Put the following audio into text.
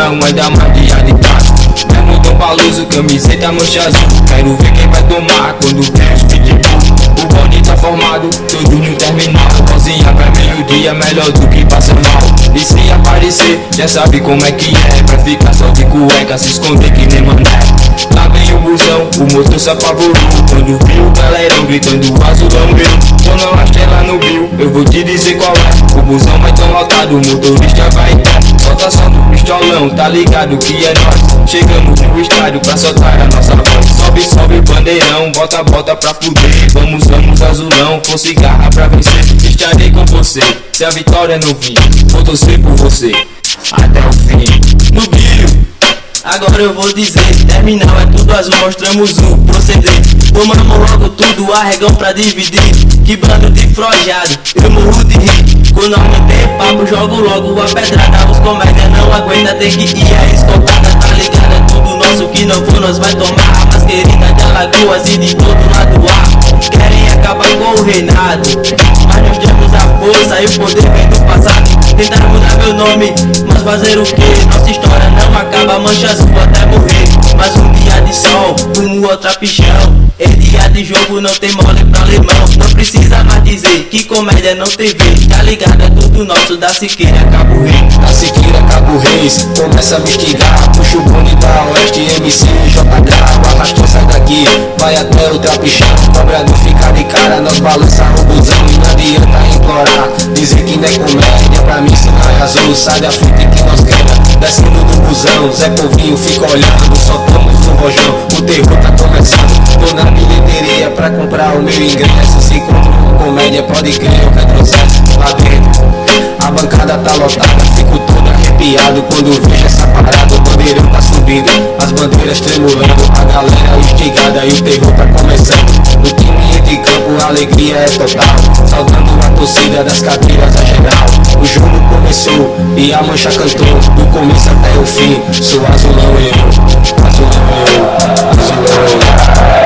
Bandeirão, ainda mais dia de tarde. Mesmo Dom Paluso, camiseta mancha azul. Quero ver quem vai tomar quando vem os pitbull. O bonde tá formado, tudo no terminal. Cozinha pra meio-dia, melhor do que passa mal. E se aparecer, já sabe como é que é. Pra ficar só de cueca, se esconder que nem mané. Lá vem o busão, o motor se apavorou quando viu o galerão gritando azulão meu. Tô na estrela no Bill, eu vou te dizer qual é. O busão vai tão lotado, o motorista vai entrar. Solta só do pistolão, tá ligado que é nós. Chegamos no estádio pra soltar a nossa voz. Sobe, sobe o bandeirão, bota, bota pra fuder. Vamos, vamos azulão, fosse garra pra vencer. Estarei com você, se a vitória não vir, vou torcer por você até o fim. No Bill, agora eu vou dizer, terminal é tudo azul, mostramos o proceder. Tomamos logo tudo, arregão pra dividir. Que bando de frojado, eu morro de rir. Quando nós não tem papo, jogo logo a pedrada. Os comédia não aguenta, tem que ir a escoltada. Tá ligado, é tudo nosso, que não for nós vai tomar. A mais querida de Alagoas e de todo lado A. Querem acabar com o reinado, mas nós temos a força e o poder vem do passado. Tentaram mudar meu nome, mas fazer o que? Nossa história não acaba, mancha azul até morrer. Mais um dia de sol, rumo ao trapichão. É dia de jogo, não tem mole pra alemão. Não precisa mais dizer que comédia não tem vez. Tá ligado, é tudo nosso, da Siqueira Cabo Reis. Da Siqueira Cabo Reis, começa a me estigar. Puxa o bonde da Oeste, MC, JH. O arrastão sai daqui, vai até o trapichão. Cobra não fica de cara, nós balança o busão. E não adianta implorar, dizer que não é comédia. Pra mim se não é azul, sai da frente que nós quebra. Descendo do busão, Zé Povinho fica olhando. Soltamos o rojão, o terror tá começando. Tô na bilheteria pra comprar o meu ingresso. Se encontro com comédia, pode crer, eu retrocesso lá dentro. A bancada tá lotada, fico todo arrepiado quando vejo essa parada. O bandeirão tá subindo, as bandeiras tremulando, a galera instigada e o terror tá começando. No time de campo a alegria é total, saudando a torcida das cadeiras a geral. O jogo começou e a mancha cantou, do começo até o fim. Sou azulão eu, azulão eu, azulão eu.